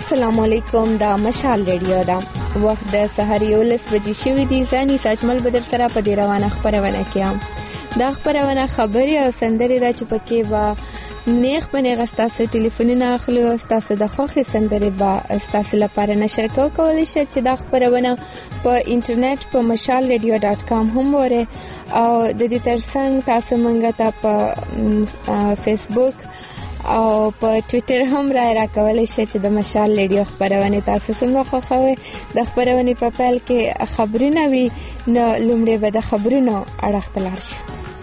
السلام علیکم. دا مشال ریډیو دا وخت د سحر 11 بجې شوې دي. ځاني ساجمل بدر سره په دې روانه خبرونه کې دا خبرونه خبري او سندري دا چې پکې وا نیغ په نیغ تاسو ټلیفونونه اخلي او تاسو د خوخي سندري با تاسو لپاره نشر کولی شئ چې دا خبرونه په انټرنیټ په mashalradio.com هم وره او د دې ترڅنګ تاسو مونږ ته په فیسبوک او په ټوئیټر هم راکولای شئ چې د مشال ریډیو خبرونه تاسو څنګه خوښوي. د خبرونه په پیل کې خبرونه وي نو لومړی به د خبرونو اړه خپلار شي.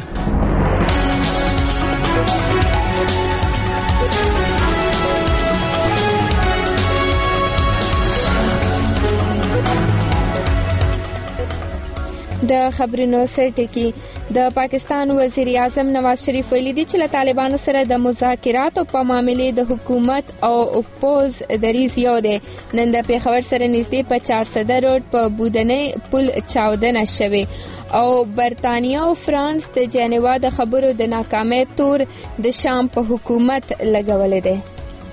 د خبرونو سرټکی د پاکستان وزیر اعظم نواز شریف ویلي دی چې له طالبانو سره د مذاکراتو په معاملې د حکومت او اپوز دریځ یو دی. نن د پیښور سره نږدې په 400 روډ په بودنۍ پل چاودنه شوې او برتانیا او فرانس د جنیوا د خبرو د ناکامۍ تور د شام په حکومت لګولې دی.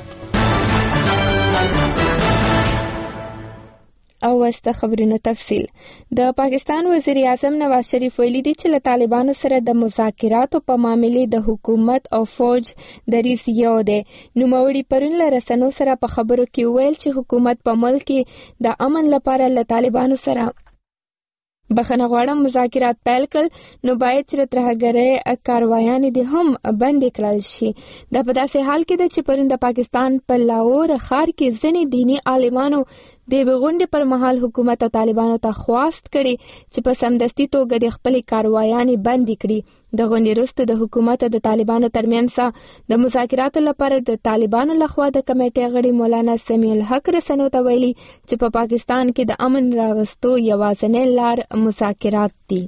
او واست خبرونو تفصیل. د پاکستان وزیر اعظم نواز شریف ویلي دی چې له طالبانو سره د مذاکراتو په معاملې د حکومت او فوج دریځ یو دی. نوموړي پرون له رسنیو سره په خبرو کې ویل چې حکومت په ملک کې د امن لپاره له طالبانو سره بخنه غواړم مذاکرات پیل کړل نو باید چې ترهګرۍ کاروایانې دې هم بند کړل شي. دا په داسې حال کې ده چې پرون د پاکستان په لاهور ښار کې ځینې دینی عالمانو د غونډې پر مهال حکومت او طالبانو ته خواست کړي چې په سمدستي توګه د خپل کاروایانې بند کړي. د غونډې وروسته د حکومت او د طالبانو ترمنځ د مذاکراتو لپاره د طالبانو لخوا د کمیټې غړي مولانا سمیع الحق رسنیو ته ویلي چې په پاکستان کې د امن راوستو یوازینۍ لار مذاکرات دي.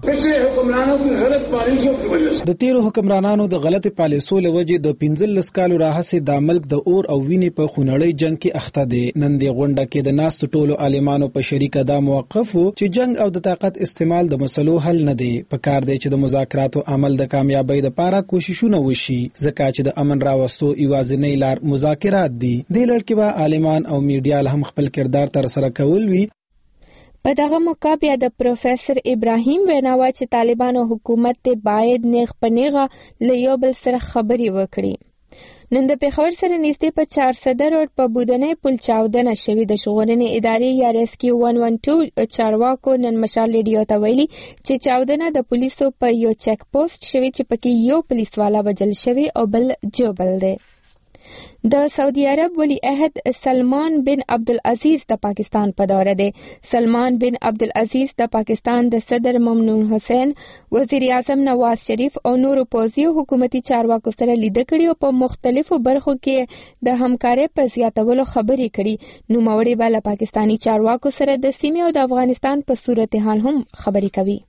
د تیرو حکمرانانو د غلط پالیسو لوجې د 15 کالو راهسې د ملک د اور او وینې په خونړۍ جنگ کې اخته دي. نن د غونډه کې د ناست ټولو عالمانو په شریکه دا موقف چې جنگ او د طاقت استعمال د مسلو حل نه دی. په کار دی چې د مذاکراتو عمل د کامیابی لپاره کوششونه وشي ځکه چې د امن راوستو یوازینۍ لار مذاکرات دي. د لړ کې به عالمان او میډیا هم خپل کردار تر سره کول وي. په دغه موقع بیا د پروفیسور ابراهیم ویناوه چې طالبانو حکومت ته باید نیغ په نیغه له یو بل سره خبرې وکړي. نن د پیښور سره نږدې په 400 روډ په بودنۍ پل چاودنه شوې. د ژغورنې ادارې یا ریسکیو 112 چارواکو نن مشال ریډیو ته ویلي چې چاودنه د پولیسو په یو چک پوسټ شوې چې پکې یو پولیسوالا وژل شوی او بل جوبل دی. د سعودي عرب ولی عہد سلمان بن عبدالعزیز د پاکستان په دوره دی. سلمان بن عبدالعزیز د پاکستان د صدر ممنون حسین، وزیر اعظم نواز شریف او نورو پوځي او حکومتي چارواکو سره لیدل کړي او په مختلفو برخو کې د همکارۍ په زیاتولو خبرې کړي. نوموړي به له پاکستانی چارواکو سره د سیمې او د افغانستان په صورتحال هم خبرې کوي.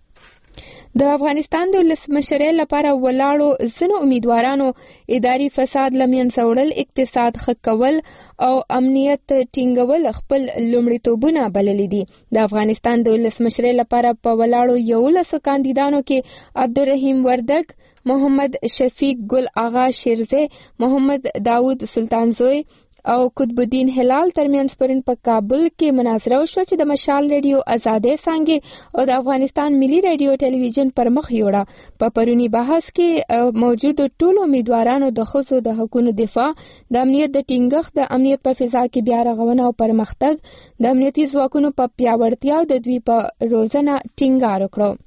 د افغانستان د ولسمشرۍ لپاره ولاړو ځینو امیدوارانو اداري فساد له منځه وړل، اقتصاد ښه کول او امنیت ټینګول خپل لومړیتوبونه بللي دي. د افغانستان د ولسمشرۍ لپاره په ولاړو 11 کاندیدانو کې عبدالرحیم وردګ، محمد شفیق ګل آغا شیرزی، محمد داود سلطانزوی او قطب الدین هلال ترمنځ پرون په کابل کې مناظره وشوه چې د مشال ریډیو آزادۍ څانګې او د افغانستان ملي ریډیو ټلویزیون پر مخ یوړه. په پرونی بحث کې موجودو ټولو امیدوارانو د ښځو د حقوقو دفاع، د امنیت د ټینګښت، د امنیت په فضا کې بیا رغونه او پرمختګ، د امنیتي ځواکونو په پیاوړتیا او د دوی په روزنه ټینګار وکړو.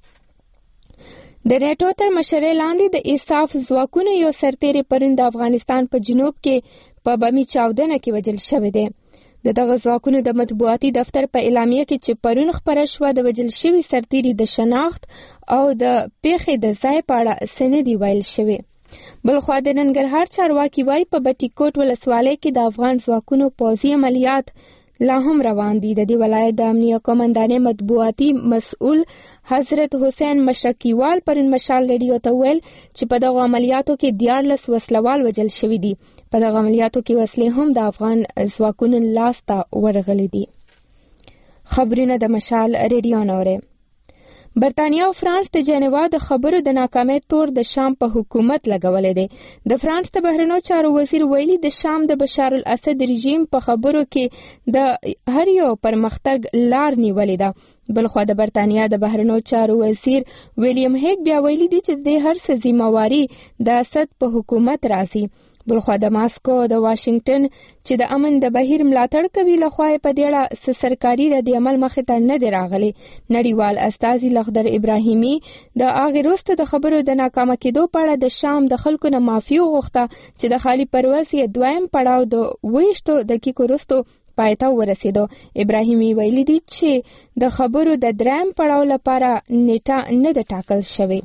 د نیټو تر مشرۍ لاندې د ایساف ځواکونو یو سرتیری پرون د افغانستان په جنوب کې په بمی چاودنه کې وژل شوی دی. د دغه ځواکونو د مطبوعاتي دفتر په اعلامیه کې چې پرون خبره شوه د وژل شوي سرتیري د شناخت او د پیښې د ځای په اړه څه نه دي ویل شوي. بلخوا د ننګرهار چارواکي وایي په بټي کوټ ولسوالۍ کې د افغان ځواکونو پوځي عملیات لا هم روان دي. د دې ولایت د امنیه قومندانې مطبوعاتي مسؤل حضرت حسین مشرقیوال پرون مشال ریډیو ته ویل چې په دغه عملیاتو کې 14 وسلوال وژل شوي دي. په دغه عملیاتو کې وسلې هم د افغان ځواکونو لاس ته ورغلي دي. خبرونه د مشال ریډیو نوره. برتانیا او فرانس د جنیوا د خبرو د ناکامۍ تور د شام په حکومت لګولې دی. د فرانس د بهرنیو چارو وزیر ویلي د شام د بشار الاسد رژیم په خبرو کې د هر یو پرمختګ لار نیولې ده. بلخوا د برتانیا د بهرنیو چارو وزیر ویلیام هیګ بیا ویلي دی چې د هر څه ذمہواری د اسد په حکومت راځي. بلخوا د ماسکو د واشنگټن چې د امن د بهیر ملاتړ کوي لخوا په دې اړه سرکاري رد عمل مخې ته نه دی راغلی. نړیوال استازي لخدر ابراهیمي د هغې وروسته د خبرو د ناکامه کېدو په اړه د شام د خلکو نه معافي وغوښته چې د خالي پروس یې دویم پړاو د 20 دقیقو وروسته پایته ورسېدو. ابراهیمي ویلي دی چې د خبرو د دریم پړاو لپاره نیټه نه ده ټاکل شوې.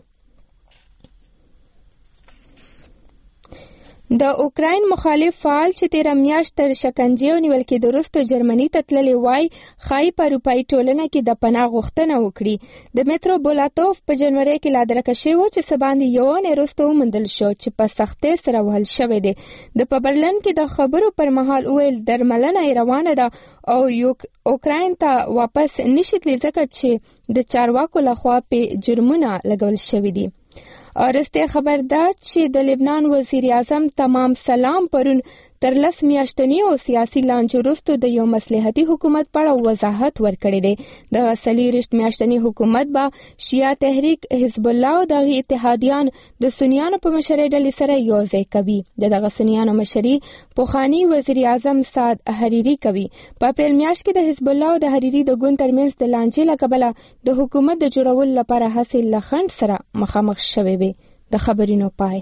د اوکراین مخالف فعال چې تیر میاشت تر شکنجې او نیول کېدو وروسته جرمني ته تللی وای ښایي په اروپایي ټولنه کې د پناه غوښتنه وکړي. د میترو بولاتوف په جنوري کې لا درکه شوی و چې څه باندې یو اونۍ وروسته وموندل شو چې په سختۍ سره وهل شوی دی. د په برلین کې د خبرو پر مهال وویل درملنه یې روانه ده او اوکراین ته واپس نشي تللی ځکه چې د چارواکو لخوا په جرمونه لګول شوي دي. ارسته خبر ده چې د لبنان وزیر اعظم تمام سلام پرون تر 10 میاشتنی او سیاسي لانجو وروسته د یو مصلحتي حکومت په اړه وضاحت ورکړی دی. د 30 میاشتنی حکومت به شیعه تحریک حزب الله او د اتحادیان د سنیانو په مشرۍ ډلې سره یوځای کوي. دغه سنیانو مشري پوخانی وزیر اعظم سعد حریری کوي. په اپریل میاشت کې د حزب الله او د حریری د ګوند ترمنځ د لانجې له کبله د حکومت د جوړولو لپاره هڅې له خنډ سره مخامخ شوې وي. د خبرونو پای.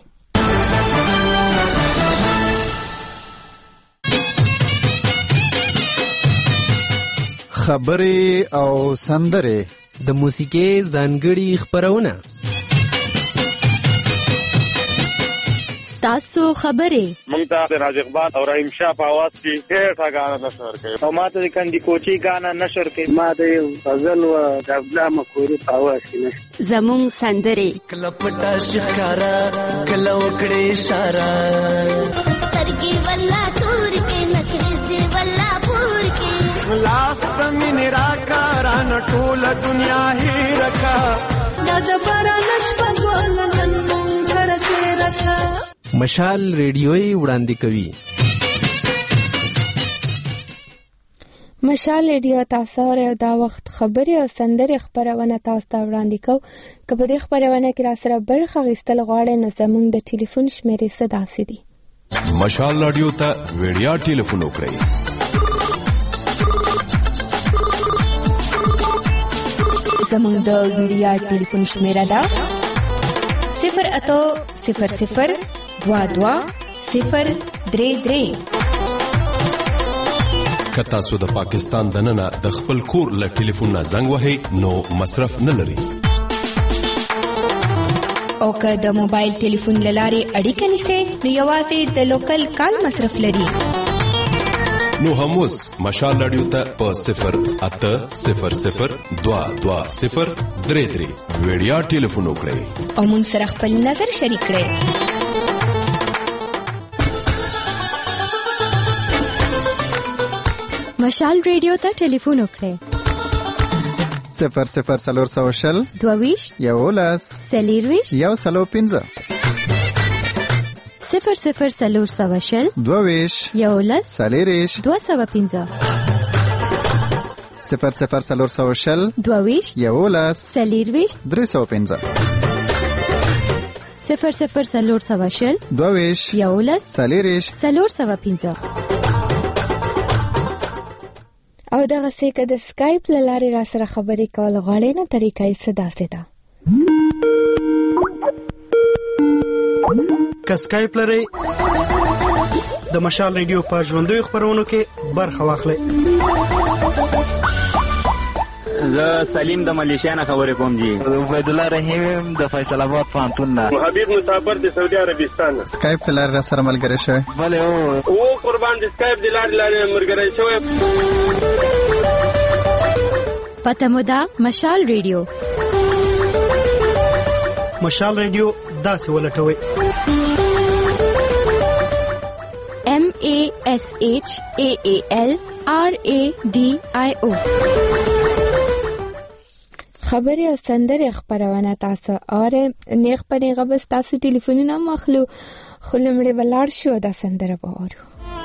خبرې او سندرې د موسیقۍ ځانګړي خبرونه تاسو خبرې مونږ ته د راج اقبال او رحیم شاه په आवाज کې ډېر غاڼه نشر کوي او ماته د کندي کوچي غاڼه نشر کوي. ما د غزل او د عبدالله مخوري په आवाज کې زموږ سندرې کله پټه شکارا کله وکړې اشاره سترګې والله تور کې نخرې والله پور کې لاس پمن راکاران ټول دنیا هی رکا د باران شپه ګولن مونږ کړه رکا. مشال ریډیوي وړاندې کوي. مشال ریډیو تاسو او دا وخت خبرې او سندرې خبرونه تاسو ته وړاندې کوو. که په دې خبرونه کې را سره برخه اخیستل غواړئ نو زموږ د ټلیفون شمیرې څه داسې دي. مشال رادیو ته ویډیا ټلیفون وکړئ. زموږ د ویډیا ټلیفون شمیره ده 08000220033. که تاسو د پاکستان دننه د خپل کور له ټلیفون نه زنګ وهئ نو مصرف نه لري. او که د موبایل ټلیفون له لارې اړیکه نیسئ نو یوازې د لوکل کال مصرف لري. نو هم اوس مشال رادیو ته په 08000220033 ویډیا ټلیفون وکړئ او موږ سره خپل نظر شریک کړئ. مشال ریډیو ته ټلیفون وکړئ 00400 22 11 40 105 00400 22 11 40 205 00400 22 11 40 305 00400 22 11 40 305. او دغه څه د سکایپ له لارې را سره خبرې کول غواړئ نو طریقه یې څه داسې ده. که سکایپ لرئ د مشال ریډیو په ژوندیو خبرونو کې برخه واخلئ. زه سلیم د ملیشیا نه خبرې کوم جی. عبید الله رحیم د فیصل آباد پوهنتون نه. حبیب مسافر د سعودي عربستان نه. سکایپ د لارې را سره ملګری شوی. بله او قربان د سکایپ د لارې ملګری شوی. پته مو ده مشال ریډیو. مشال ریډیو داسې ولټوئ MASHAALRADIO. خبرې او سندرې خبرونه تاسو اورئ. نیغ په نیغه بس تاسو ټلیفونونه مخلو خو لمړی ولاړ شو دا سندره به اورو.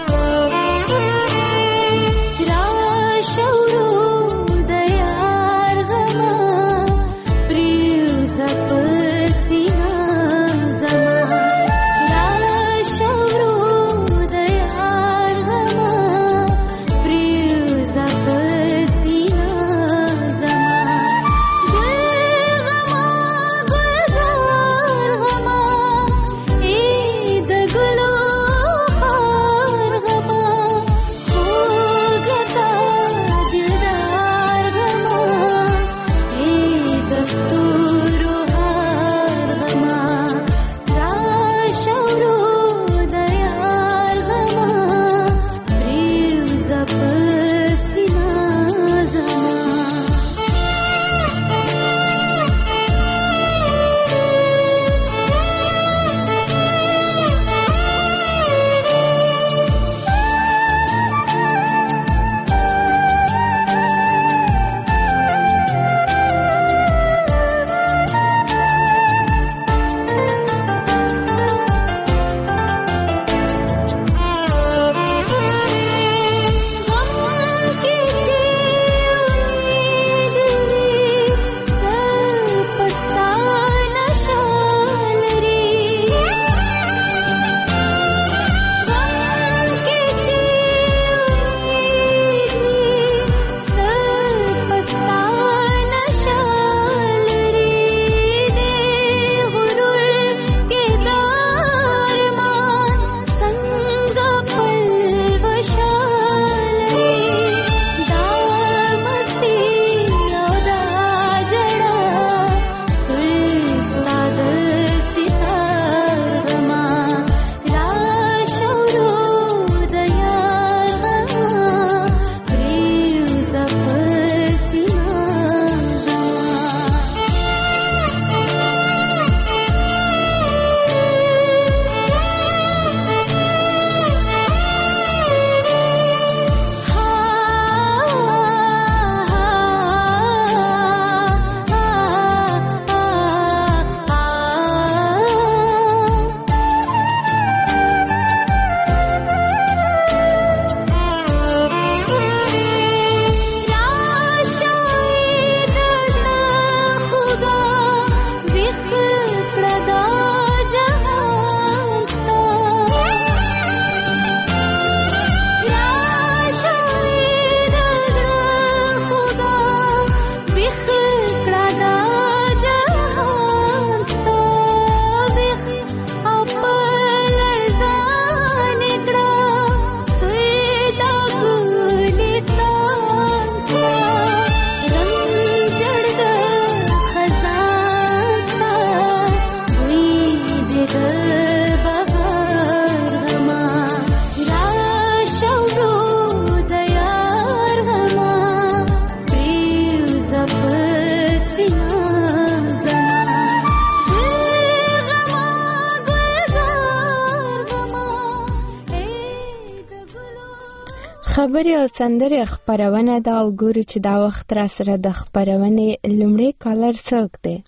خبرې او سندرې خبرونه دا وګورو چې دا وخت را سره د خبرونې لومړی کالر څوک دی.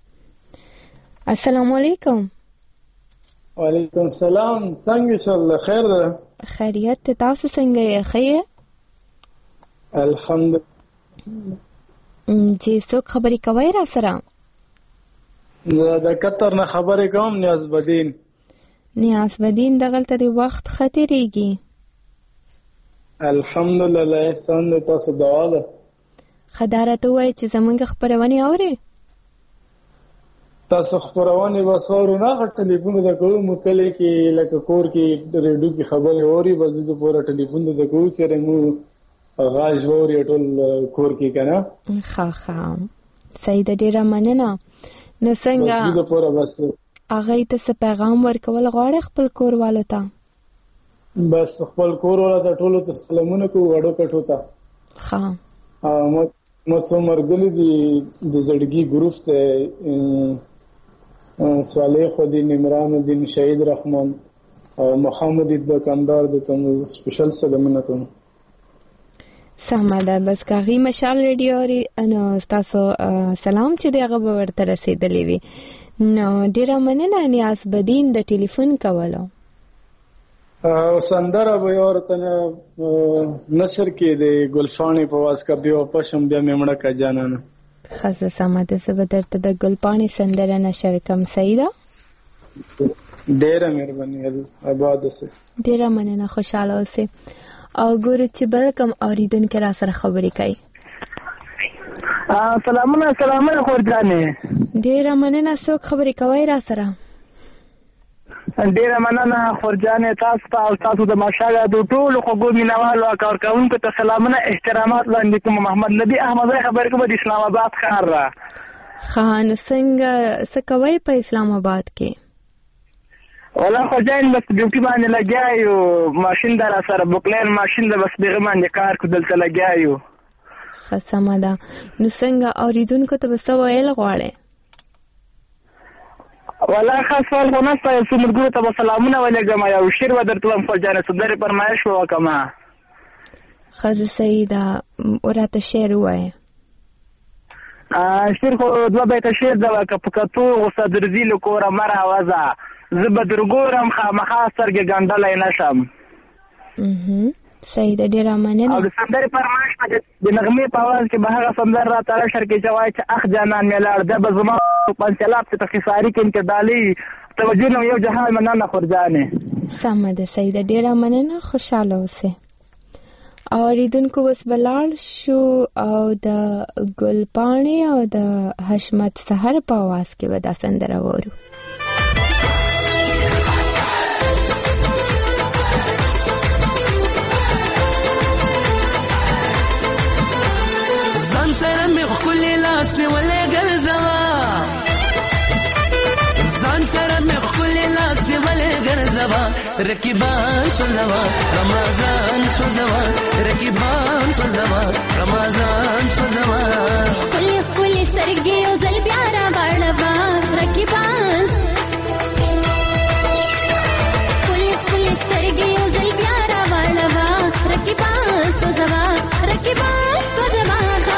السلام علیکم. وعلیکم السلام. څنګه انشاءالله خیر ده؟ خیریت ته. تاسو څنګه یې؟ ښه یې؟ الحمدلله. جی څوک خبرې کوي را سره؟ د قطر نه خبرې کوم. نیاز بدین. نیاز بدین دغلته د وخت خطرېږي. الحمدلله. احسان دی. تاسو دعا ده. خدارت وای چې زمونږ خبرونه اوري. تاسو خبرونه بس اورو نه. ټلیفون د کوم مکلې کې لکه کور کې ریډیو کې خبرې اوري. بس د پورا ټلیفون د کوم سره مو غاښ اوري ټول کور کې کنه. ښه صحیح ده. ډیره مننه. نو څنګه بس د پورا بس هغه ته څه پیغام ورکول غواړي خپل کور والو ته؟ بس خپل کور والو ته ټولو ته سلامونه کوو. غړو کټو ته ښه مو څو مرګلي دي د زړګي ګروپ ته صالح الدین، عمران الدین، شهید رحمان او محمد دکاندار د ته سپیشل سلامونه کوم. سمه ده بس کاغي مشال ریډیو اوري نو تاسو سلام چې دغه به ورته رسیدلی وي. نو ډیره مننه نیاز بدین د ټلیفون کولو. سندره به ورته نشر کې د ګلفانی په واس کا بیا پښم بیا میمړه کا جانانه. خاصه سمه ده زه به درته د ګلپانی سندره نشر کوم. صحیح ده. ډیره مهرباني آباد اوسه. ډیره مننه خوشاله اوسه. او ګور چې بل کوم اوریدونکو را سره خبرې کوي. سلامونه خورجانې. ډیره مننه څوک خبرې کوي را سره؟ ډیره مننه خورجانې تاسو ته او تاسو د ماشاءالله د ټولو خوږو مینوالو او کارکوونکو ته سلامونه احترامات وړاندې کوم. محمد نبی احمد خبرې کوم د اسلام آباد ښار را. خان څنګه څه کوي په اسلام آباد کې؟ ولا خورجان بس ډیوټي باندې لګیا یو ماشین در سره بوکلین ماشین د بس دغه باندې کار کو دلته لګیا یو. خسمه ده. نو څنګه اوریدونکو ته وسو ویل غواړي؟ ولا خاص سوال خو نسته یو څومره ته سلامونه ولګم یو شعر و درته هم خورجان صدر فرمایش وکما. خزه سیدا اوراته شعر وای. شعر خو دوه بیت شعر دا کپکتو صدرزی لکوره مرا وزا زبدرګورم خامخا سرګ ګندلای نشم. سید ډیر مننه. او د سندرې فرمایش د نغمې په आवाज کې به هغه سندر را تر شر کې جوای چې اخ جانان ملار د بزما پنځلاب ته خساری کې انتدالي توجه نو یو جهان مننه خورجانې. سم ده سید ډیر مننه خوشاله اوسه. اوریدونکو وس بلال شو او د ګلپانی او د حشمت سحر په आवाज کې ودا سندر وورو. سره مې خپل لاس په ولې ګرځوا ځان سره مې خپل لاس په ولې ګرځوا رکیبان سوزوا رمضان سوزوا رکیبان سوزوا رمضان سوزوا خپل سترګې او ځل بیا را باندې رکیبان خپل سترګې او ځل بیا را باندې رکیبان سوزوا رکیبان سوزوا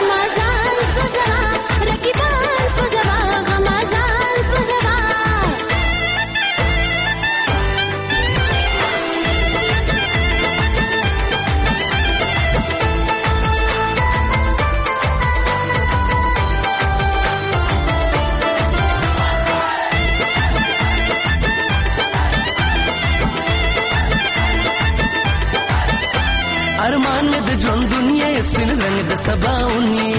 ارمان में د ژوند دنیا سپین رنگ د سباونی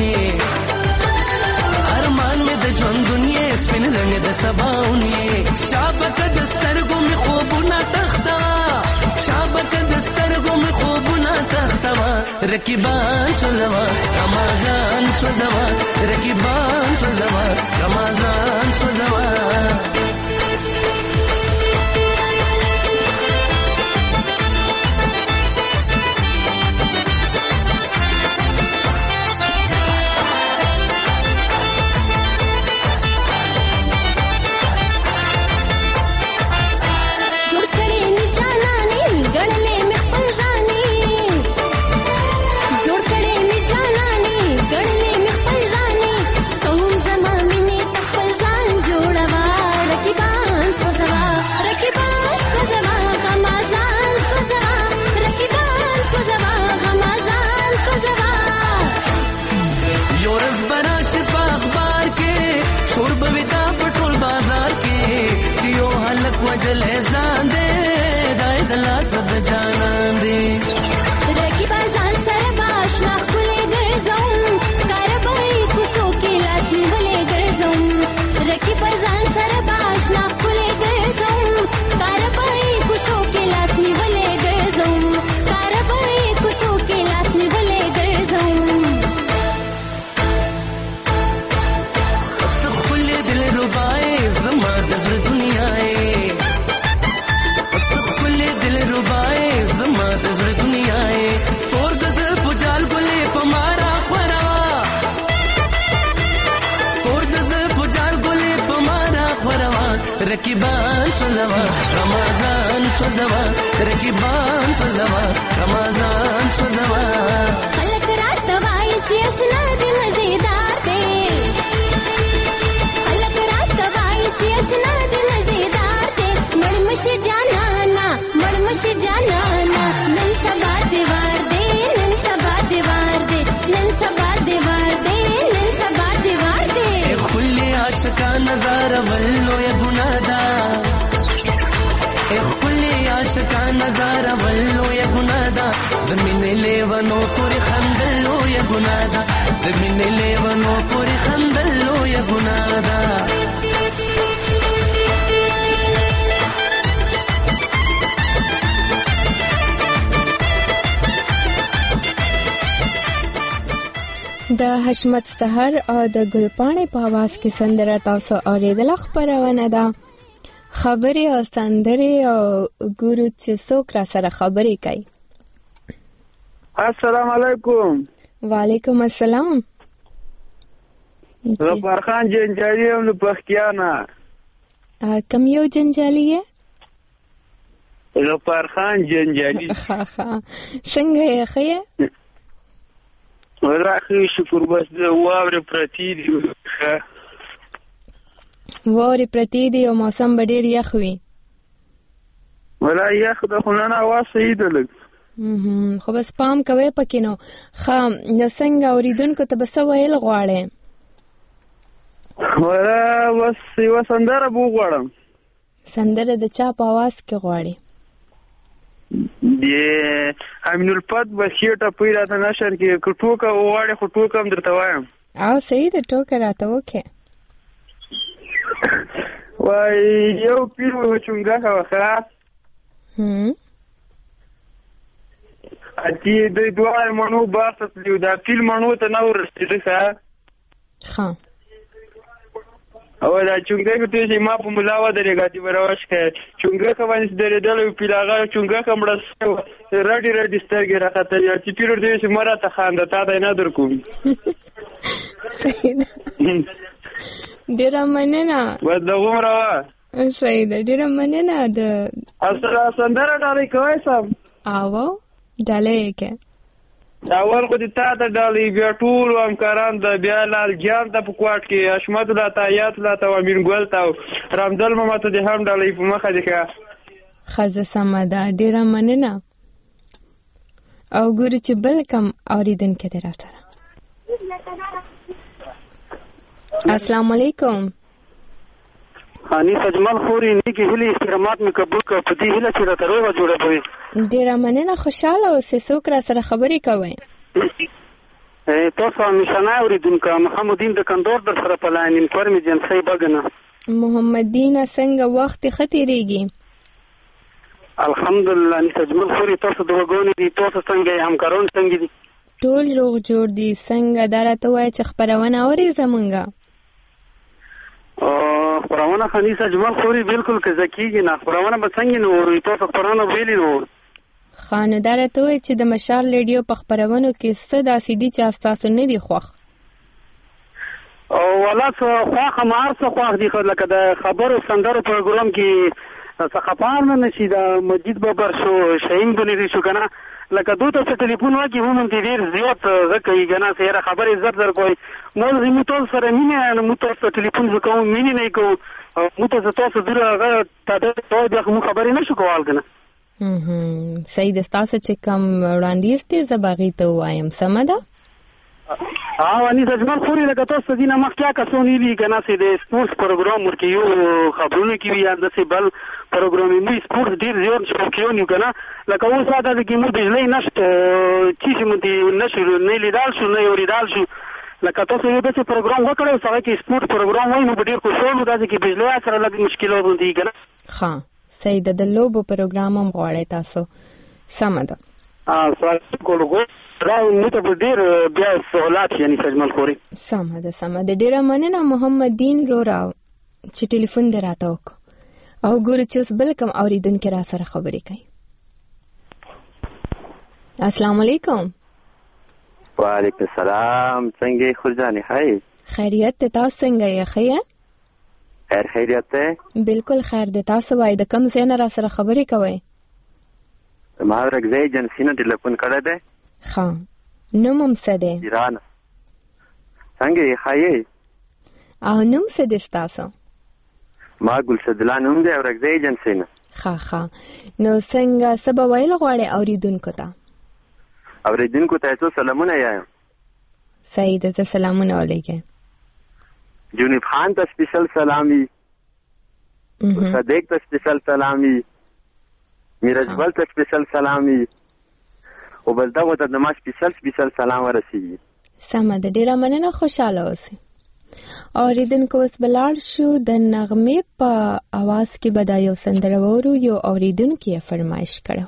ارمان में د ژوند دنیا سپین رنگ د سباونی شابک د سترګو می خوبونه تختا شابک د سترګو می خوبونه تختا رکیبان سوزوا رمضان سوزوا رکیبان سوزوا رمضان سوزوا وجل ځان دې دای دلا سب جانان دې رکی بازان سره باشنا خولې ګرځم کاربای کوڅو کې لاس نیولې ګرځم رکی بازان سره باشنا خولې ګرځم کاربای کوڅو کې لاس نیولې ګرځم کاربای کوڅو کې لاس نیولې ګرځم خولې دل ربای زما د زړه دنیا رکیبان سوزوا رمضان سوزوا رکیبان سوزوا رمضان سوزوا خلق रास्तवाई ची असना दे मजेदार दे खलक रास्तवाई ची असना दे मजेदार दे मड़मश जाना ना नन सबा दीवार दे नन सबा दीवार दे नन सबा दीवार दे नन सबा दीवार दे खुले आशिका नजारा वल्लो या गुनादा खुले आशिका नजारा वल्लो या गुनादा ज़मीन लेवनो पूरी खंदलो या गुनादा ज़मीन लेवनो पूरी खंदलो या गुनादा د حشمت سحر او د ګلپاڼې په आवाज کې سندره تاسو اوریدل خبرونه ده خبرې او سندرې او ګورو چې څوک را سره خبرې کوي. السلام علیکم. وعلیکم السلام. ظفر خان جنجالي هم له پښتیانا. کوم یو جنجالي یې؟ ظفر خان جنجالي. څنګه یې خې؟ راخي شکر بس د واورې پرتی دی واورې پرتی دی او موسم به ډېر یخ وي. ولا یخ د خو نن هوا صحیح ده لږ خو بس پام کوئ پکې نو ښه نو څنګه اورېدونکو ته به څه ویل غواړې؟ ولا بس یوه سندره به وغواړم. سندره د چا په اواز کې غواړې؟ د امین الفت بشیر ټپۍ راته نشر کې که ټوکه وغواړې خو ټوکه هم درته وایم. او صحیح ده ټوکه راته وکړې. وای یو پیر و چونګښه وه خلاص اتي دوی دواړه مڼو باغ ته تللي دا پیل مڼو ته نه ورسېده ښه او دا چونګښه ته چې ما په ملا ودرېږه چې به راوشکه چونګښه باندې درېدلی و پیل هغه چونګښه مړه شوې وه رډې رډې سترګې راختلې چې پیر ورته ویل چې مه راته خانده تا ته یې نه در کوم. ډېره مننه. بس دغومره وه. صحیح ده ډېره مننه. د سندره ډالۍ کوی سم؟ اوه ډالۍ یې که اول خو دې تا ته ډالۍ بیا ټولو همکاران ته بیا لال جان ته په کوټ کې حشمت الله ته حیات الله ته او امین ګل ته او رمضل ماما ته دې هم ډالۍ په مخه دې که ښځه سمه ده ډېره مننه. او ګورو چې بل کم اورېدونکی دی را سره. السلام علیکم. انیس اجمل خوري نیکی هلي استقامت مې قبول کړ په دې هیله چې راته روغه جوړه کوي. ډېره مننه خوشحاله اوسئ. څوک را سره خبرې کوئ؟ تاسو همیشنی اورېدونکي محمدین د کندهار در سره په لاین انکوایري مې جنسۍ بګنه. محمدینه څنګه وخت ښه تېرېږي؟ الحمدلله انیس اجمل خوري تاسو دعاګانې دي تاسو څنګه یې همکاران څنګه دي؟ ټول روغ جوړ دي. څنګه دا راته ووایه چې خپرونه اورې زمونږه؟ خپرونه خنیس اجمل خوري بالکل که زکیږي نه خپرونه به څنګه نه اورئ تاسو خپرونه ویلي نو ښه نو دا راته ووایه چې د مشال ریډیو په خپرونو کې څه داسې دي چې ستاسو نه دي خوښ؟ والله خوښ هم هر څه خوښ دي لکه د خبرو سندرو پروګرام کې څخه پام نه نشي د مجید بابر شو شهین بنیری شو که نه لکه دو ته ټلیفون وکړي هم دې ډېر زیات زه کوي که نه سیاره خبرې زر کوئ موږ تاسو سره مینه موږ تاسو ټلیفون زه کوم مینې نه یې کوو موږ تاسو دوره هغه بیا خو موږ خبرې نه شو کولی که نه. صحیح ده. ستاسو چې کوم وړاندیز دی زه به هغې ته ووایم. سمه ده؟ او انیس اجمل خوري لکه تاسو دې نه مخکې کسان ویلي که نه چې د سپورټس پروګرام ورکې یو خبرونه کې وي یا داسې بل پروګرام موږ سپورټس ډېر زیات شوقیان یو که نه لکه اوس دا ده کې موږ بجلۍ نشته چې موږ نشو نه لیدال شو نه اورېدال شو لکه تاسو یو داسې پروګرام وکړی اوس هغه کې سپورټس پروګرام وایي نو به ډېر خوشحال وو داسې کې بجلۍ سره لږ مشکلات دي که نه. ښه صحیح ده. د لوبو پروګرام هم غواړئ تاسو. سمه ده. سمه ده سمه ده. ډېره مننه محمد دین رورا چې ټلیفون دې راته وکړو او ګورو چې اوس بل کوم اورېدونکی را سره خبرې کوي. السلام علیکم. وعلیکم السلام. څنګه یې خورجانې ښه یې؟ خیریت دی. تاسو څنګه یې؟ ښه یې؟ خیریت دی؟ بالکل خیر دی. تاسو وایئ د کوم ځای نه را سره خبرې کوئ؟ ما ورکځی ایجنسي نه ټلیفون کړی دی. ښه نوم هم څه دی؟ ایران. څنګه یې ښایې؟ او نوم څه دی ستاسو؟ ما ګلصدلا نوم دی او رګزی ایجنسۍ نه. ښه نو څنګه څه به ویل غواړې اوریدونکو ته؟ اوریدونکو ته څو سلامونه یایم. صحیح ده، زه سلامونه ولیږم. جنوب خان ته سپیشل سلامي، صدیق ته سپیشل سلامي، میرجبل ته سپیشل سلامي، او بل دغه ته د ما سپیشل سلام ورسیږي. سمه ده، ډیره مننه، خوشاله اوسئ. اوریدونکو اوس بلاړ شو د نغمې په اواز کې به دا یو سندره وورو. یو اوریدونکي یې فرمایش کړو.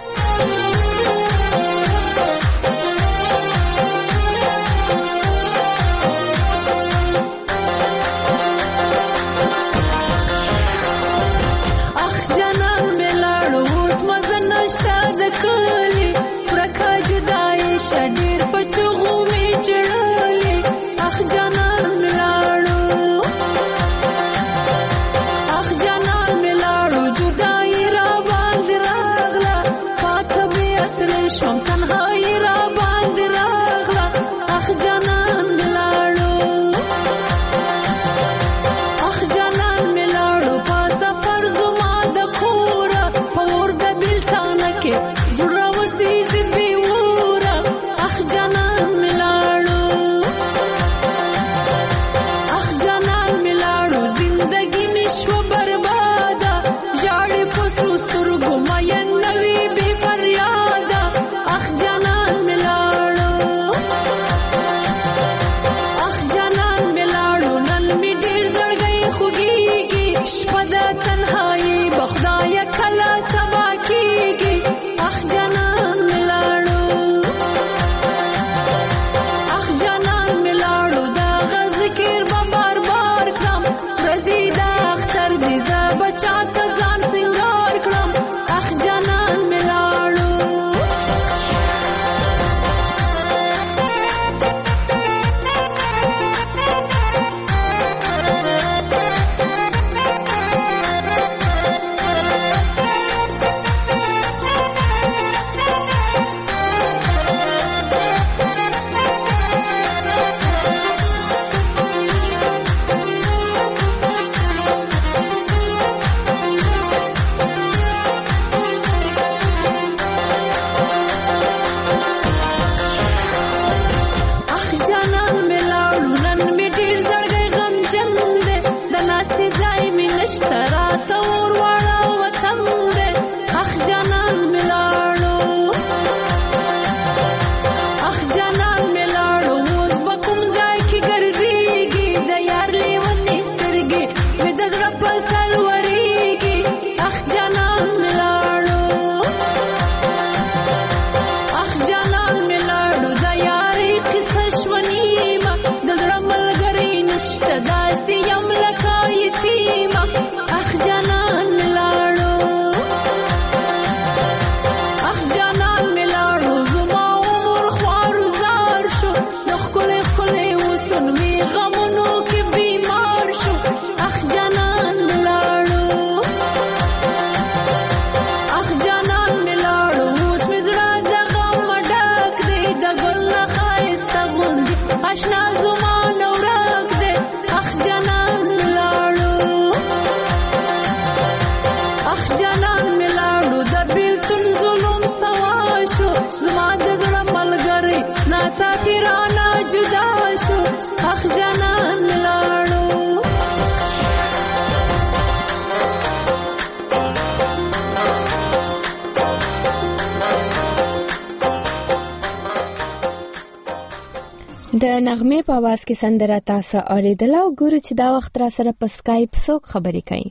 د نغمې په आवाज کې سندره تاسو اوریدل او ګورو چې دا وخت را سره په سکایپ څوک خبرې کوي.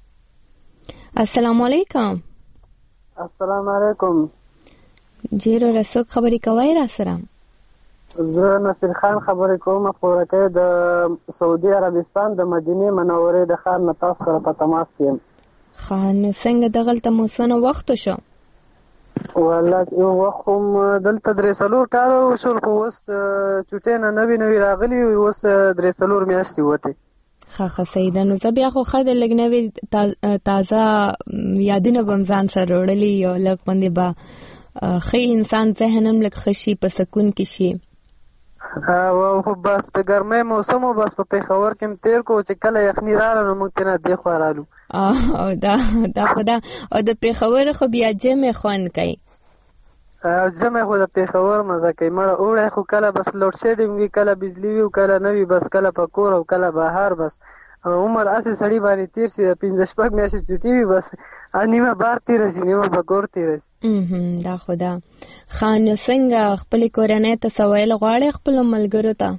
السلام علیکم. السلام علیکم. جیرو رسوک خبرې کوي را سره؟ زه نصیر خان خبرې کوم، خبرکې د سعودي عربستان د مدینه منورې د ښار نه تاسو سره په تماس کې یم. خان څنګه دغلته موسونه وخت شو؟ والله یو وخت هم دلته 3 کال وشول، خو اوس چوټې نه نوي راغلي، اوس 3 میاشتې وته. ښه صحیح ده. نو زه بیا خو ښه د لږ نوې تازه یادونه به م ځان سره وړلي، یو لږ غوندې به خی انسان ذهن هم لږ ښه شي، په سکون کې شي. خو بس د ګرمۍ موسم و، بس په پېښور کې م تېر کو چې کله یخني راغله نو موږ ترې نه دې خوا رالو. او دا خو دا او د پېښور خو بیا جمع خوند کوي. جمع خو د پېښور مزه کوي مړه. اوړی خو کله بس لوډ شیډینګ وي، کله بجلي وي او کله نه وي، بس کله په کور او کله بهر. بس عمر هسې سړي باندې تېر شي، د 15-16 میاشتې چوټي وي، بس نیمه بار تېره شي، نیمه په کور تېره شي. دا خو دا ښه. نو څنګه خپلې کورنۍ ته څه ویل غواړې خپلو ملګرو ته؟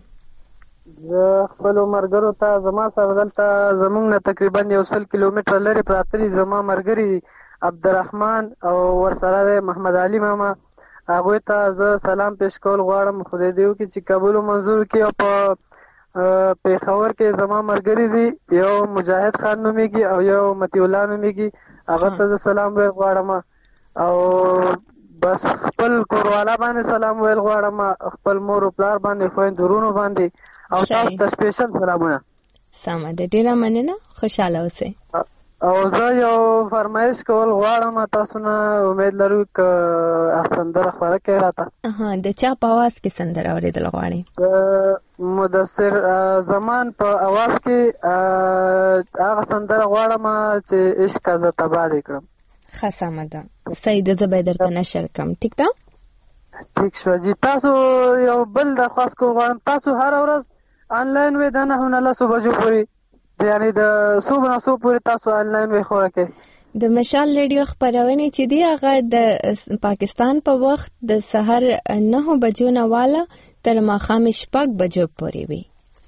زه خپلو ملګرو ته زما سره دلته زموږ نه تقریبا 100 کیلومتره لرې پراته دي زما ملګري عبدالرحمن او ورسره دی محمد علي ماما. هغوی ته زه سلام پیش کول غواړم، خدای دې وکړي چې قبول او منظور کړي. او په پېښور کې زما ملګري دي، یو مجاهد خان نومیږي او یو مطیع الله نومیږي، هغه ته زه سلام ویل غواړم. او بس خپل کوروالا باندې سلام ویل غواړم، خپل مور او پلار باندې، خویندو ورونو باندې، او تاسو ته سپیشل سلامونه. سمه ده، ډېره مننه، خوشحاله اوسئ. او زه یو فرمایش کول غواړم تاسو نه، امید لرو که سندره خپاره کړئ راته. د چا په اواز کې سندره اورېدل غواړئ؟ د مدثر زمان په اواز کې هغه سندره غواړم چې عشق زه تباه دې کړم. ښه سمه ده، صحیح ده، زه به یې درته نشر کړم. ټیک ده؟ ټیک شوه جي. تاسو یو بل درخواست کول غواړم، تاسو هره ورځ آنلاین وې د 9 نه 10 بجو پورې، یعنې د صبح نه صبح پورې تاسو آنلاین وې خوره کې. د مشال ریډیو خپرونې چې دی هغه د پاکستان په وخت د سحر 9 بجو نه واله تر ماښام 6 بجو پورې وي.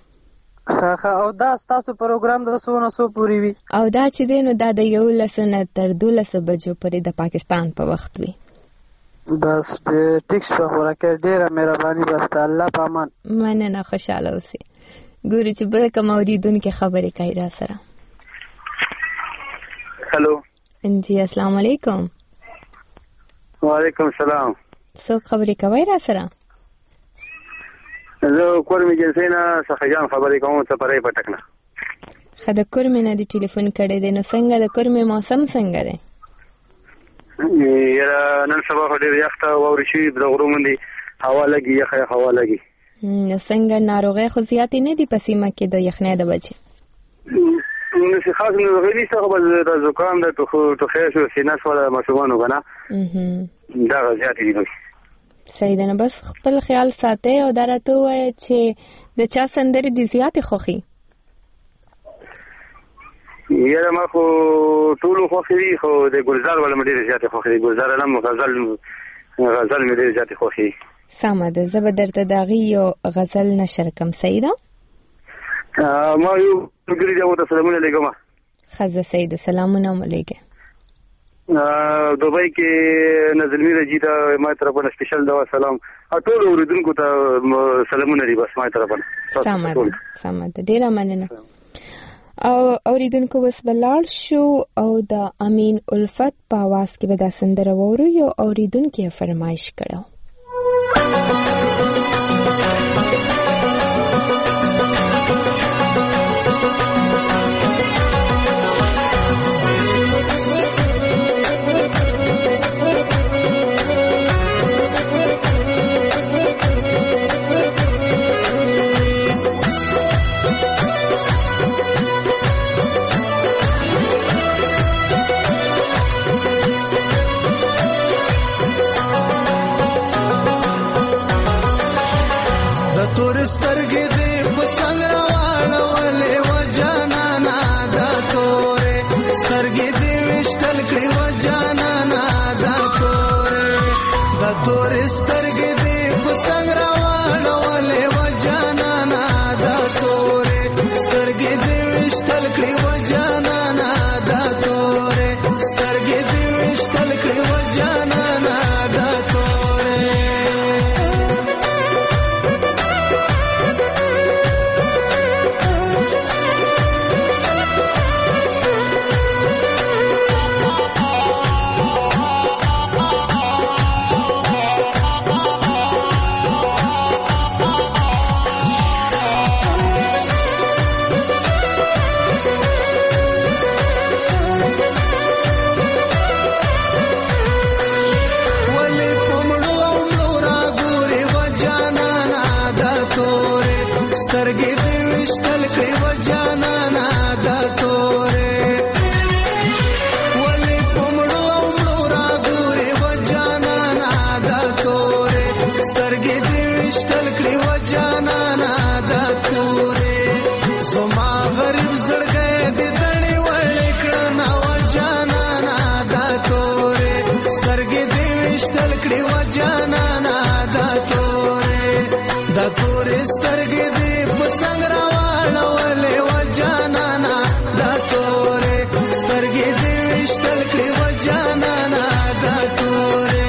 او دا ستاسو پروګرام د 100 نه 100 پورې وي. او دا چې دی نو دا د 11 نه تر 12 بجو پورې د پاکستان په وخت وي. بس ټیک شو، خوره کې ډېره مهرباني. بس الله په امان. مننه، خوشحاله اوسئ. ګورو چې بل کوم اوریدونکي خبرې کوي را سره. هلو جی السلام علیکم. وعلیکم السلام. څوک خبرې کوي را سره؟ زه کورمې جنسۍ نه سخجان خبرې کوم، څه پرې پټک نه. ښه، د کورمې نه دې ټلیفون کړی دی، نو څنګه د کورمې موسم څنګه دی؟ یاره نن سبا خو ډېر یخ ته واورې شوي، د غرو باندې هوا لګي، یخه هوا لګي. نو څنګه ناروغۍ خو زیاتې نه دي په سیمه کې د یخنۍ د وجې؟ نو خاص ناروغۍ نشته، خو بس د زکام د ټوخی شو، سینه شوله ماشومانو که نه دغه زیاتې دي. صحیح ده، نو بس خپل خیال ساتئ. او دا راته ووایه چې د چا سندرې دې زیاتې خوښي؟ یاره ما خو ټولو خوښې دي، خو د ګلزار والا مې ډېرې زیاتې خوښې دي. ګلزار علم غزل مې ډېرې زیاتې خوښې دي. سمه ده، زه به درته د هغې یو غزل نشر کړم. صحیح ده؟ ما یو ملګري دی، هغو ته سلامونه لېږم. ښه زه صحیح ده، سلامونه مو لېږئ. دوبۍ کې نظلمي رجي ته ما طرفه نه سپیشل دوا سلام، او ټولو اورېدونکو ته سلامونه دي بس ما طرفه نه. سمه ده، سمه ده، ډېره مننه. او اوریدونکو بس بلاړ شو او د امین الفت په اواز کې به دا سندره وورو. یو اوریدونکو فرمایش کړو. سترګې دې وشتل کړې و جانانا دا تورې ولې په مړو او مړو راګورې و جانانا دا تورې سترګې دې وشتل کړې و جانانا دا تورې زما غریب زړګی دې دړې وړې کړنه و جانانا دا تورې سترګې دې وشتل کړې و جانانا دا تورې دا تورې سترګې دې په څنګ راواړولې و جانانا دا تورې سترګې دې وشتل کړې و جانانا دا تورې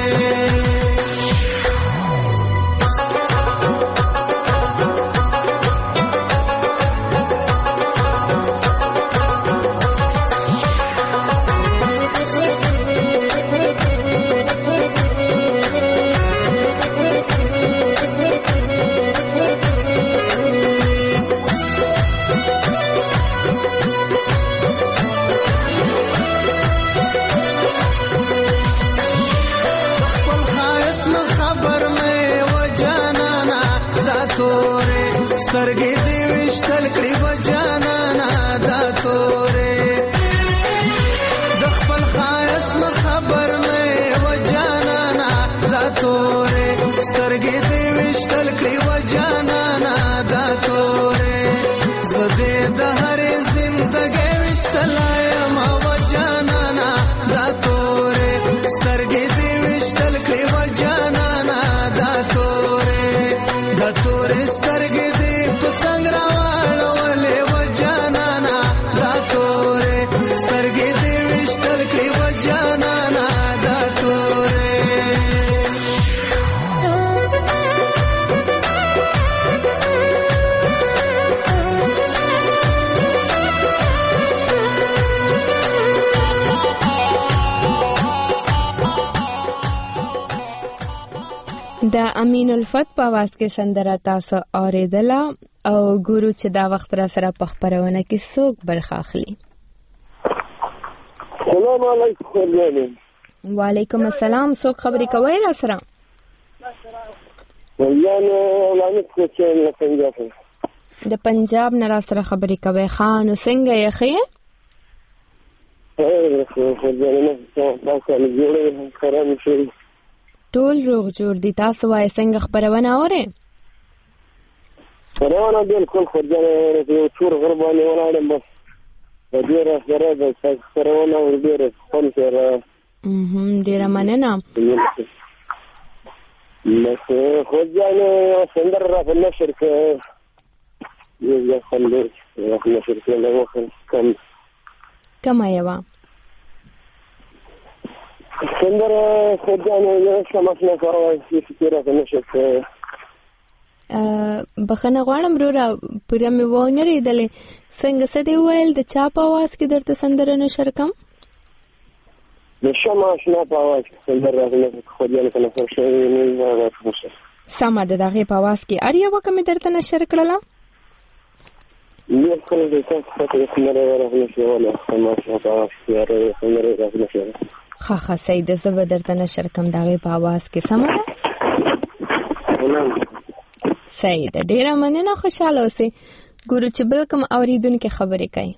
سترګې دې وشتل کړې و جانانا دا تورې د خپل ښایست نه خبر مې و جانانا دا تورې سترګې دې وشتل کړې و جانانا دا تورې زه دې د هرې زندګۍ وشتلی یم و جانانا دا تورې سترګې دې وشتل کړې و جانانا دا تورې دا تورې سترګې څنګه راوړولې و جانانا دا تورې سترګې دې وشتل کړې و جانانا دا تورې د امین الفت په आवाज کې سندره تاسو اوریدله او ګورو چې دا وخت را سره په خبرونه کې څوک برخه اخلي. السلام علیکم. وعلیکم السلام. څوک خبرې کوي را سره؟ د پنجاب نه را سره خبرې کوي. خان څنګه یې خې؟ ټول روغ جوړ دي. تاسو وایي څنګه خبرونه اورئ؟ خبرونه بالکل خورجانه یو څور غربانه ولاړم بس ډیره سره د خبرونه ور ډیره فون سره ډیره مننه. بس خورجانه سندر را په نشر کې یو خندر را په نشر کې له وخت کم یوا سندر خورجانه یو سماسنه کوي چې را په نشر کې بخنه غواړم رورا پوره مې وونه ریدلې څنګه څه دی ویل د چا په आवाज کې درته سندره نشر کم د شمع شنه په आवाज کې سندره راغله خو دې نه څه شي نه راځي سم ده دغه په आवाज کې اړیا وکم درته نشر کړله یو کله د تاسو په سندره راغله چې ولا سمع شنه په आवाज کې سندره راغله خا سید زبر درته نشر کم دغه په आवाज کې سم ده سید ډیره مننه. خوشاله اوسئ. ګورو چې بل کوم اوریدونکو خبرې کوي.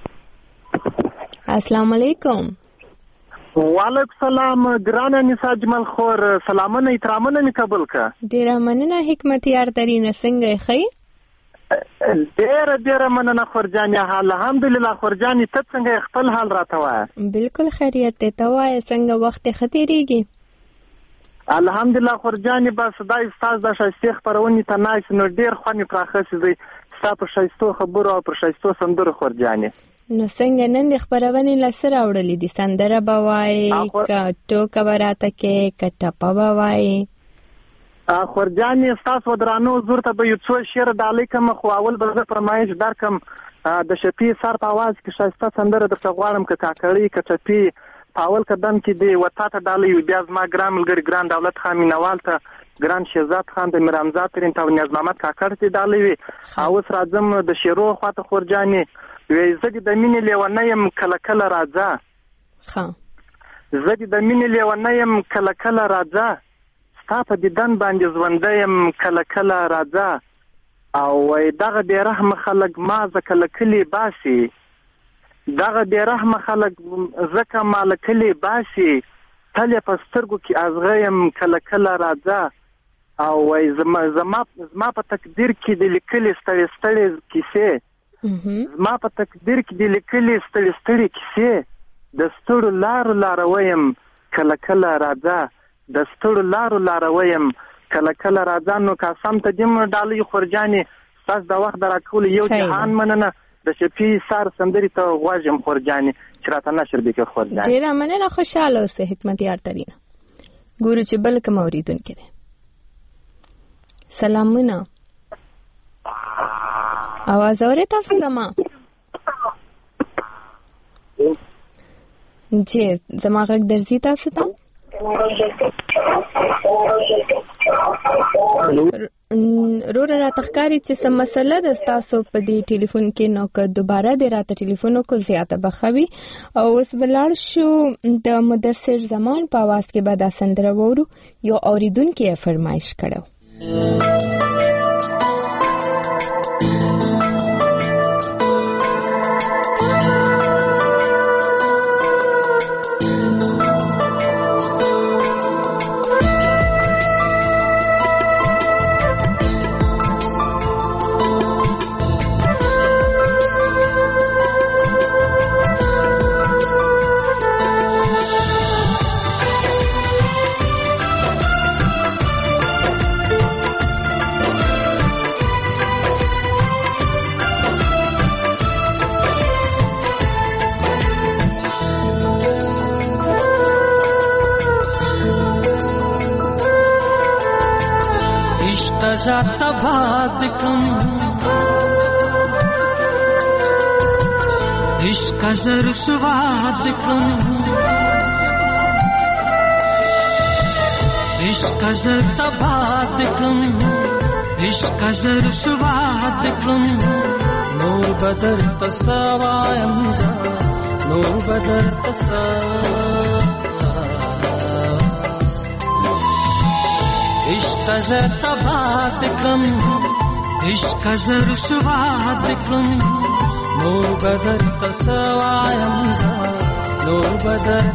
السلام علیکم. وعلیکم السلام. ګرانه نساء جمال خور سلامونه احترامونه می قبول کا. ډیره مننه حکمت یار ترینه څنګه خې؟ ډیره مننه خورجانې. الحمدلله خورجانې ته څنګه خپل حال راته وایه؟ بالکل خیریت ته وایه. څنګه وخت خطرېږي؟ الحمدلله خورجانې بس دا استاد د شایسته خبرونې ته ناس نو ډیر خوانې پراخه سي ستا په شایستو خبرو او په شایستو سندرو خورجانې. نو څنګه نن د خبرونې لسره وړلې دي؟ سندره به وایي که ټوکه به راته کې که ټپه به وایي؟ خورجانې ستاسو درانو حضور ته به یو څو شعر ډالۍ کړم خو اول به زه فرمایش درکړم د شفیع سر په اواز کې ښایسته سندره درته غواړم که کاکړۍ که ټپي په اول قدم کې دی وتا ته ډالۍ وي. بیا زما ګران ملګري ګران دولت خان مینوال ته ګران شهزاد خان د میرامزاد ترین ته نیاز محمد کاکړ ته ډالۍ وي. اوس راځم د شیرو خواته خورجانې وی زه د مینې لیونی یم کله کله راځه زه د مینې لیونی یم کله کله راځه ستا په دیدن باندې ژوندی یم کله کله راځه او وای دغه بې رحمه خلک ما ځکه له کلي باسي، دغه بې رحمه خلک ځکه ما له کلي باسي، تل یې په سترګو کې ازغه یم کله کله راځه. او وای زما په تقدیر کې د لیکلې ستړې ستړې کیسې، زما په تقدیر کې د لیکلې ستړې ستړې کیسې، د ستړو لارو لارویم کله کله راځه، د ستړو لارو لارویم کله کله راځه. نو قسم ته دې ډالۍ خورجانې ستاسو د وخت د راکولو یو جهان مننه. د شپې سار سندرې ته غوږ یم خورجانې چې راته نشر وکړې خورجانې. ډېره مننه، خوشحاله اوسې حکمتیار ترینه. ګورو چې بل کوم اورېدونکی دی. سلامونه، आवाज اورئ تاسو زما؟ جی زما غږ درځي تاسو ته؟ رورا را تخکاری چې سم مسله د تاسو په دې ټلیفون کې نو که دوباره د راته ټلیفون کو زیاته بخوي. او اوس بلار شو د مدثر زمان په आवाज کې به دا سندره وورو. یو اوریدونکو یې فرمایش کړو. ذات باد کم عشق زر سواد کم عشق زر تباد کم عشق زر سواد کم نور بدر تسوایم نور بدر عشق زر تباد کم عشق زر سواد کم نور بدر تسوایم نور بدر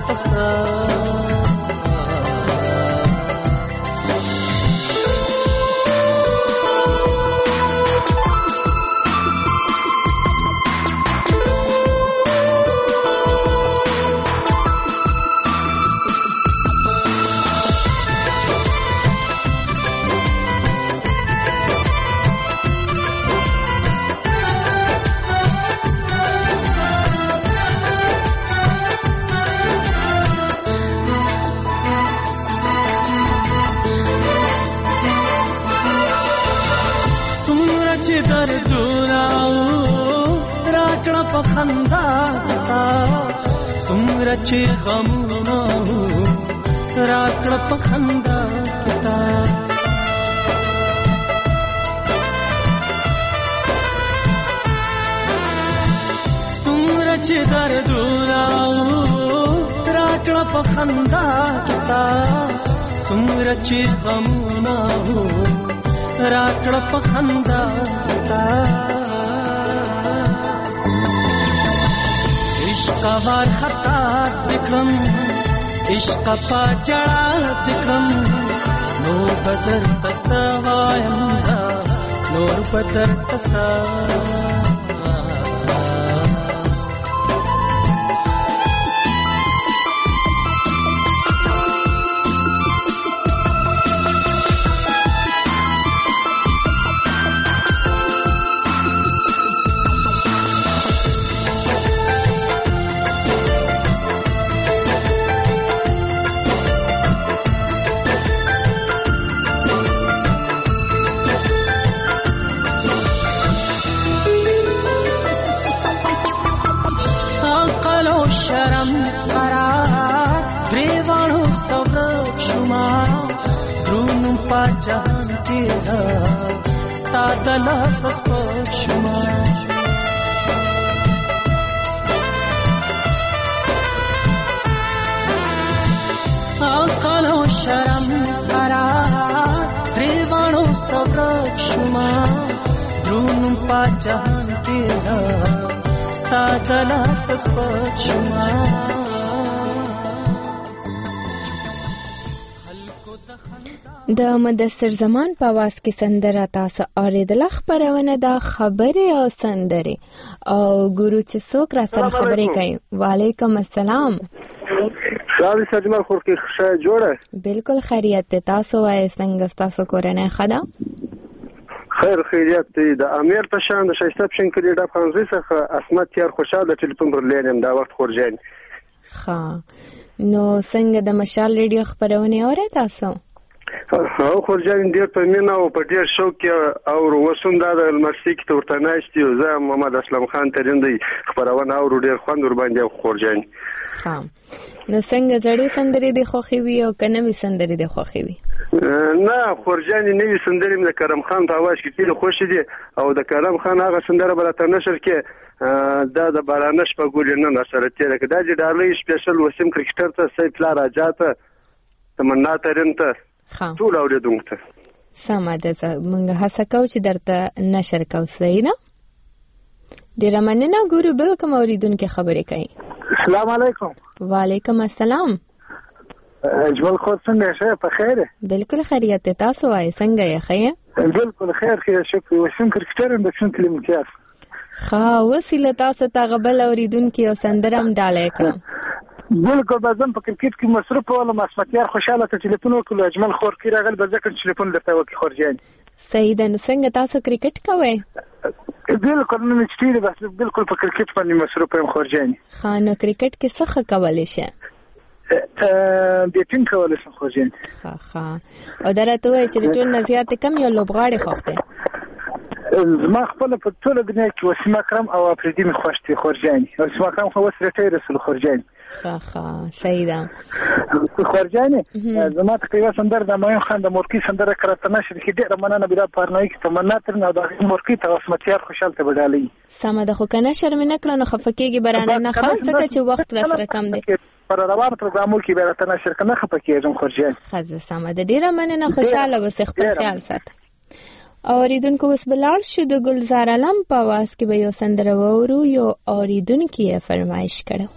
چې غمونه راکړه په خندا کتا څومره چې دردونه راکړه په خندا کتا څومره چې غمونه راکړه په خندا کتا عشق وار خطا دکم عشق پا جڑا دکم نور بدر تسوایم نور بدر جهان تیزا ستا دلاس سپک شما عقل و شرم قرار ریوانو سبرک شما پاچهان تیزا ستا د لاس سپک شما د مدثر زمان په आवाज کې سندره تاسو اوریدله. خبرونه د خبرې او سندرې او ګورو چې څوک را سره خبرې کوي. وعلیکم السلام. سلام سجمال خور کې ښه جوړه؟ بالکل خیریت ته. تاسو وایي څنګه تاسو کورنۍ خدا؟ خیر خیریت دی. د امیر په شان د شایسته پښین کې د افغانزي څخه اسمت تیار خوشاله ټلیفون پر لینم دا وخت خورجان. ها نو څنګه د مشال ریډیو خبرونه اورئ تاسو؟ او خورجان ډیر په مینا او په ډیر شوق او وسوم دا د مرسي کې ورته ناشتي او زه محمد اسلام خان ترندي خبرونه او ډیر خوند ور باندې خورجان. ها نو څنګه زړې سندرې د خوخي وي او کنه وي سندرې د خوخي وي؟ نه خورجان نوې سندرې د کرم خان په आवाज کې ډیر خوشي دي او د کرم خان هغه سندره برته نشر کې دا د بارانش په ګولې نه نشر تیر کې دا د ډالۍ سپیشل وسیم کرکټر ته سیف لا راجاته تمنا ترنته ټول اوریدونکو ته سمه ده. موږ هڅه کوو چې درته نشر کوو. صحیح ده. ډیره مننه. ګورو بل کوم اوریدونکو خبرې کوي. السلام علیکم. وعلیکم السلام. اجمل خو څنګه شه په خیره؟ بالکل خیریت ته. تاسو وایي څنګه یې خیر؟ بالکل خیر خیر شکر. وسیم کرکټر هم د څن کلمتیاس ها وسیله تاسو ته غبل اوریدونکو او سندرم ډالې کړم. بالکل بازم په کرکټ کې مصروف ولم اسمتیار خوشاله ته ټلیفون وکړو. اجمل خور کې راغل بځکه ټلیفون درته وکړ خورجان. صحیح ده. نو څنګه تاسو کرکټ کوئ؟ بالکل نو چې بس بالکل په کرکټ باندې مصروف یم خورجان. خانو کرکټ کې څه کولای شي؟ بیټینګ کولای شم خورجان. ها او درته وایي چې ټول نزيات کم یو لوبغاړي خوخته زما خپل په ټول دنیا کې وسیم اکرم او افریدي می خوشتي خورجان. وسیم اکرم خو وسره ټیر رسول خورجان. ها صحیح ده. خورجان زما تقریبا سندر د مایم خان د مورکی سندره کرته نشر کې ډېر مننه بیا پارنای کې تمنا تر نه د مورکی ته اسمتیار خوشاله ته بدالي. سم ده. خو کنه شرم نه کړنه خفکیږي برانه نه خاص ځکه چې وخت را سره کم دی. پر روان پروګرامو کې به تاسو نشر کنه خفکیږم خورجان. خزه سم ده. ډېر مننه. خوشاله وسه خپل خیال ساته. اوریدونکو اوس بلال شو د گلزار علم په आवाज کې به یو سندره وورو. یو اوریدونکو یې فرمایش کړو.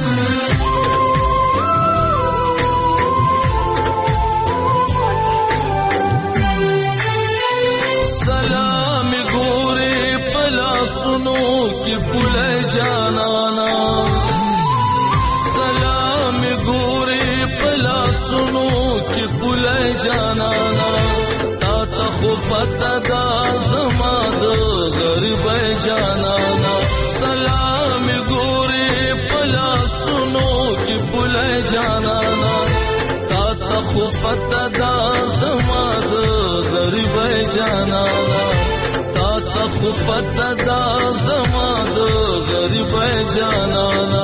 سلام ګورې پلا سنو کې پوله جانانا. سلام ګورې پلا سنو کې پوله جانانا. خو پتا دا زما د غریب جانانا. سلام ګورې پلا سنو کې بوله جانانا. تا ته خو پتا دا زما د غریب جانانا. تا ته خو پتا دا زما د غریب جانانا.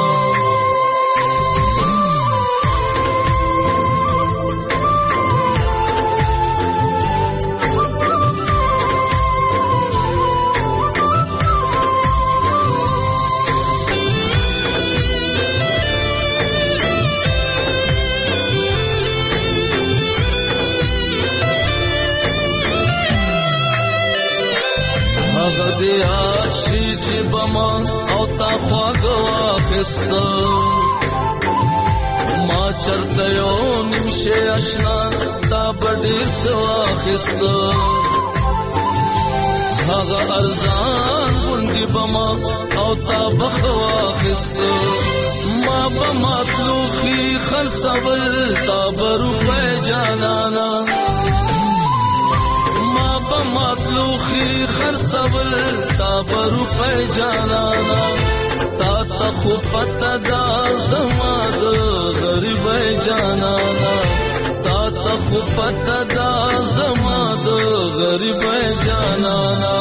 یاد شي چې بما او تا خواږه واخسته. ما چرته یو نمشه اشنا تا بډې سواخسته. هغه ارزان غوندې بما او تا بخواخسته. ما بما تلوخي خرڅول تا بروپه جانانا. مطلوخي خرڅول تا بروپه جانانا. تا ته خو پته دا زما د غریب جانانا. تا ته خو پته دا زما د غریب جانانا.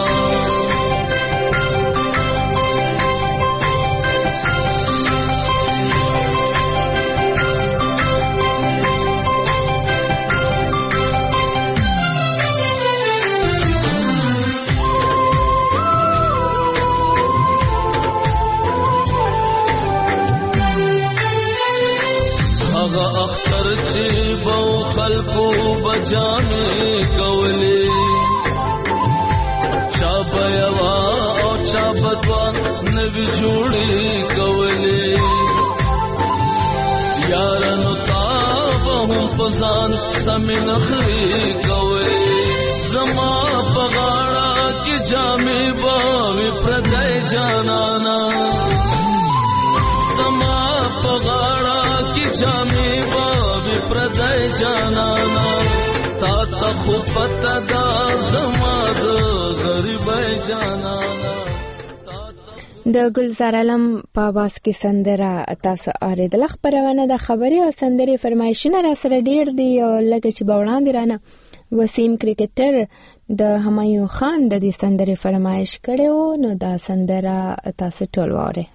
اختر چې بو خلقو بجامې کولې. شاب پيوا او چا بدوا نوی جوړي کولې یارانو تا به هم پزان سمین خري کوي زما پغاړه کې جامې باوي پردای جانانا زما پغاړه کې جامې باوي پردای جانانا تا ته خو پته دا زما د غریبای جانانا. د ګلزار علم په आवाज کې سندره تاسو اوریدل. خبرونه د خبري او سندري فرمایشونه را سره ډیر دي او لکه چې بوړاندې رانه وسیم کرکټر د همایون خان د دې سندري فرمایش کړو نو دا سندره تاسو ټول واره.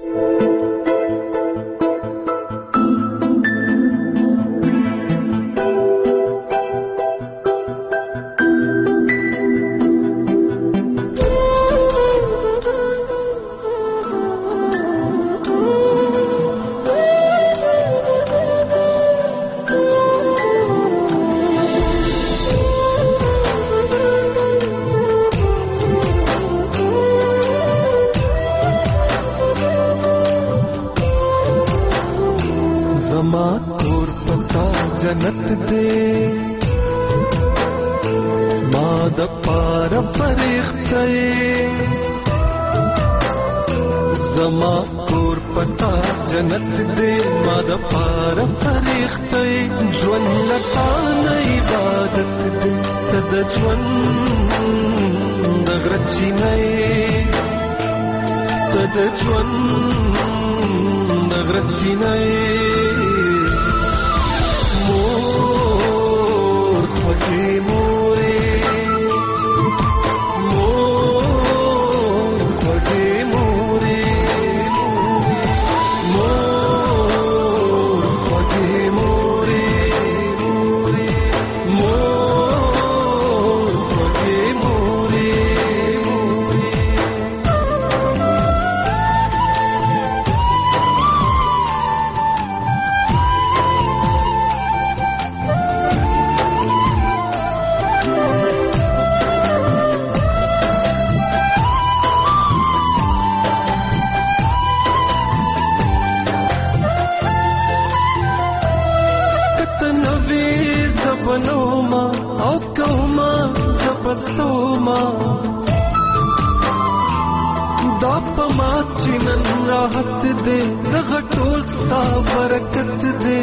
जन्नत दे मां द पार फरिश्ते زما کور پتا جنت دے ما د پار فریخته ژوند لتا نه عبادت دے تد ژوند د غرچی نه تد ژوند د غرچی نه مور خوږی مورې سوما دا پما چنن راحت دے دغه ټول ستا برکت دے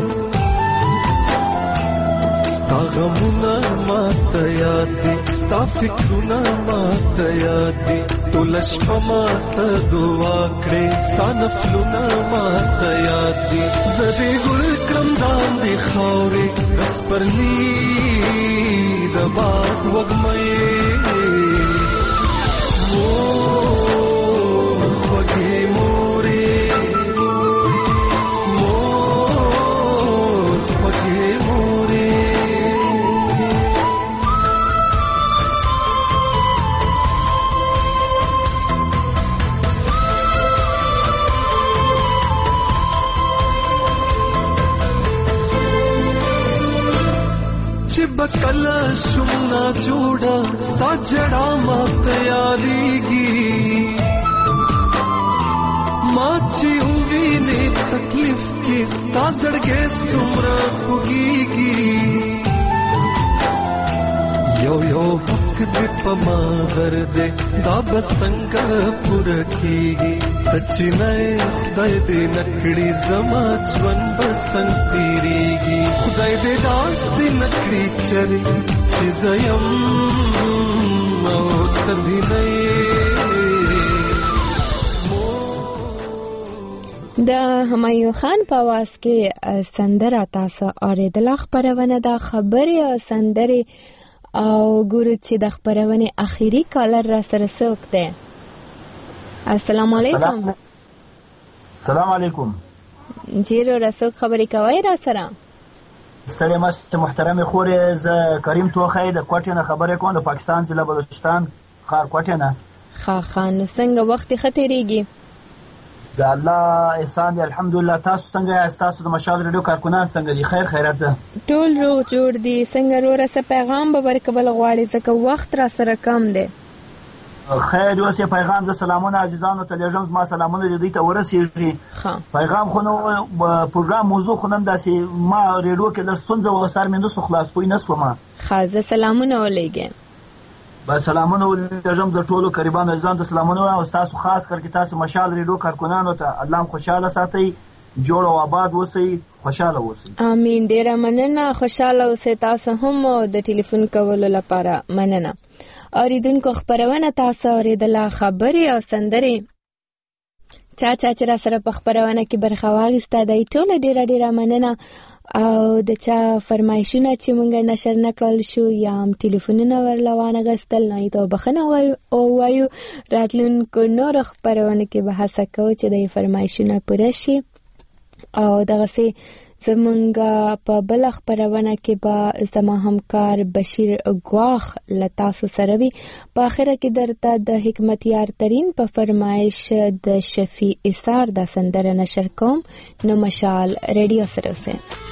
ستا غمونه ماته یاد دي ستا فکرونه ماته یاد دي ټول شپه ماته دعا کړې ستا نفلونه ماته یاد دي زه دې ګل کړم ځان دې خاورې بس پرني د باد وږمې مور خوږې مورې مور خوږې مورې بکلا شمنا جوڑا ستا جڑا مات یادیگی ماچی ہوئی نے تکلیف کی ستا زڑگے سمرا خوگیگی یو یو حق دی پما غردے دا بسنگ پورکیگی تچی نئے خدای دے نکڑی زما جون بسنگ تیریگی خدای دے داسی نکڑی چری چیزیم او تدی نئے د همایون خان په आवाज کې سندره تاسو اوریدل. خبرونه د خبري او سندري او ګورو چې د خبرونه اخیری کالر را سره څوک دی. السلام علیکم. السلام علیکم. جیرو رسوک خبرې کوي را سره. ستړي مست محترم خورې ز کریم توخی د کوټې نه خبرې کوم د پاکستان ضلع بلوچستان خار کوټې نه. خان څنګه وخت ختیریږي؟ د الله احسان دی الحمدلله. تاسو څنګه یاست؟ تاسو د مشال ریډیو کارکونان څنګه دي؟ خیر خیرات ده؟ ټول روغ جوړ دي. څنګه روره څه پیغام به ورکول غواړي ځکه وخت را سره کم دی؟ خیر اوس یې پیغام د سلامونه عزیزانو ته لېږم زما سلامونه د دوی ته ورسېږي پیغام خو نو پروګرام موضوع خو نن داسې ما ریډیو کې لږ ستونزه وه سر مې نسو خلاص پوه نه شوم ښه زه سلامونه ولېږم با سلامونه ولېږم د ټولو قریبانو عزیزانو ته سلامونه او ستاسو خاص کر کې تاسو مشال ریډیو کارکنانو ته الله هم خوشحاله ساتئ جوړ او آباد اوسئ خوشحاله اوسئ امین ډېره مننه خوشحاله اوسئ تاسو هم د ټلیفون کولو لپاره مننه اوریدونکو خبرونه تاسو اوریدله خبرې او سندرې چا چې را سره په خبرونه کې برخه واخیسته دی ټوله ډېره مننه او د چا فرمایشونه چې مونږ نشر نکړل شو یا هم ټلیفونونه ورله وانغستل نه ته بخښنه ووایو راتلونکو نورو خبرونه کې به هڅه کوو چې د فرمایشونه پوره شي او دغسې زمونږ په بله خبرونه کې به زما همکار بشیر ګواخ له تاسو سره وي په اخره کې درته د حکمتیار ترین په فرمایش د شفیع اثار د سندره نشر کوم نو مشال ریډیو سره اوسئ